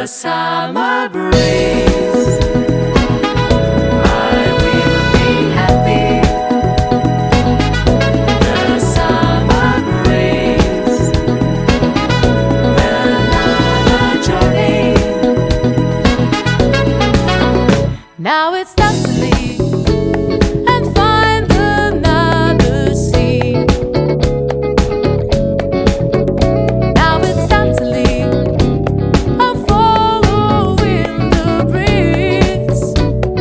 the summer breeze. I will be happy. The summer breeze. Another journey. Now it's time to leave and find another sea. Now it's time to leave and follow in the breeze.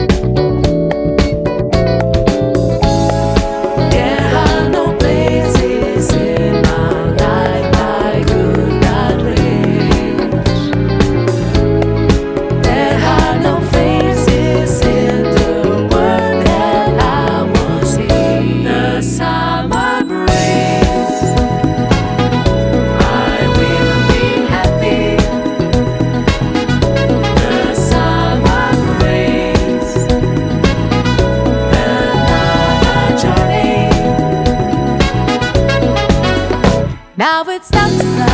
There are no places in my life I could not reach. There are no faces in the world that I won't see. The summer breeze. I will be happy. The summer breeze. Another journey. Now it's time to fly.